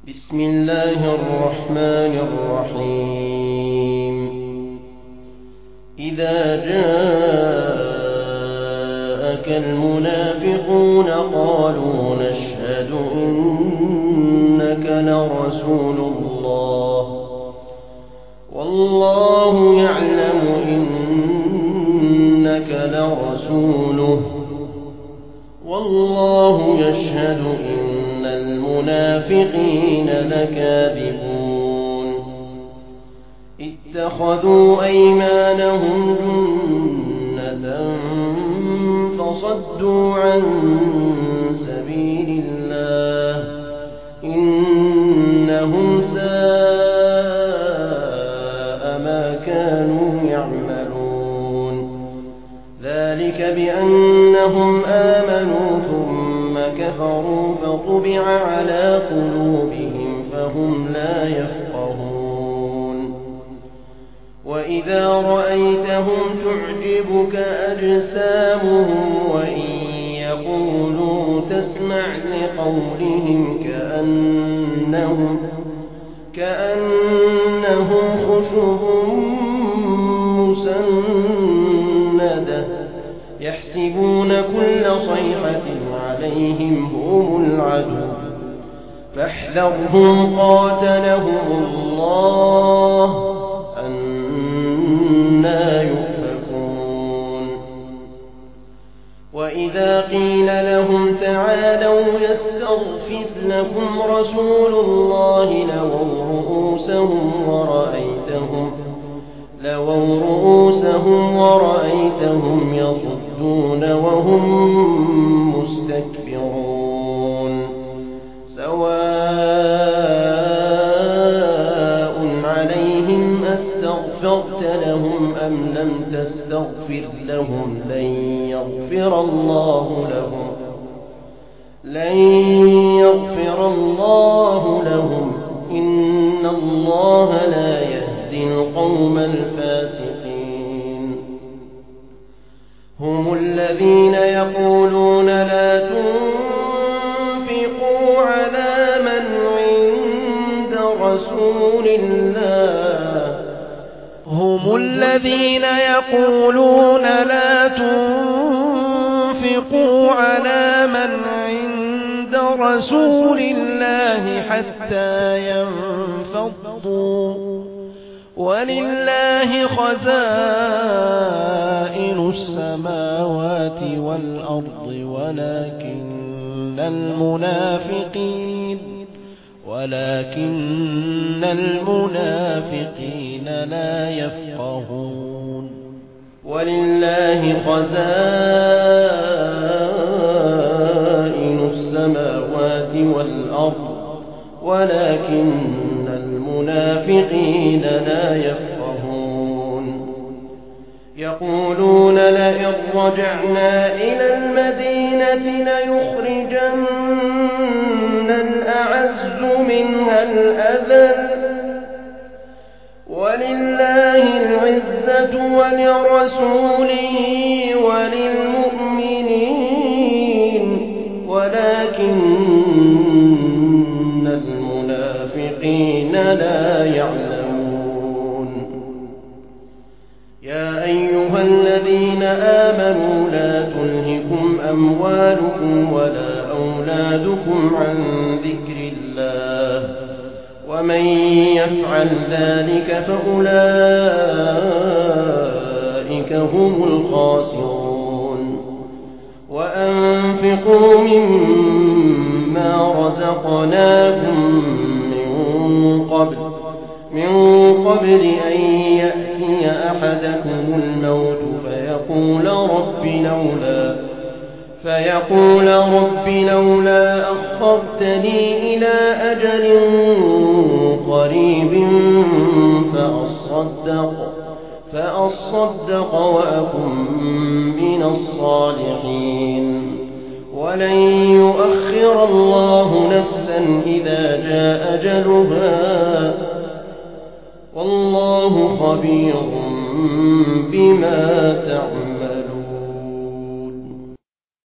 بسم الله الرحمن الرحيم. إذا جاءك المنافقون قالوا نشهد إنك لرسول الله والله يعلم إنك لرسوله والله يشهد إن المنافقين لكاذبون. اتخذوا أيمانهم جنة فصدوا عن سبيل الله إنهم ساء ما كانوا يعملون. ذلك بأنهم آمنوا ثم كفروا فطبع على قلوبهم فهم لا يفقهون. وإذا رأيتهم تعجبك أجسامهم وإن يقولوا تسمع لقولهم كأنهم خشب مسندة يحسبون كل صيحة عليهم هم العدو فاحذرهم قاتلهم الله أنى يؤفكون. وإذا قيل لهم تعالوا يستغفر لكم رسول الله لووا رؤوسهم ورأيتهم يصدون وهم مستكبرون. سواء عليهم أستغفرت لهم أم لم تستغفر لهم لن يغفر الله لهم إن الله لا يهدي القوم الفاسقين. هم الذين يقولون لا تنفقوا على من عند رسول الله حتى ينفضوا ولله خزائن السماوات والأرض ولكن المنافقين لا يفقهون. ولله خزائن السماوات والأرض ولكن المنافقين لا يفقهون. يقولون لئن رجعنا إلى المدينة ليخرجن الأعز منها الأذل ولله العزة ولرسوله وللمؤمنين ولكن المنافقين لا يعلمون. يا أيها الذين آمنوا لا تلهكم أموالكم ولا أولادكم عن ذكر الله ومن يفعل ذلك فأولئك هم الخاسرون. وأنفقوا مما رزقناكم من قبل أن يأتي أحدكم الموت فيقول رب لولا أخرتني إلى أجل قريب فأصدق وأكن من الصالحين. ولن يؤخر الله نفسا إذا جاء أجلها والله خبير بما تعملون.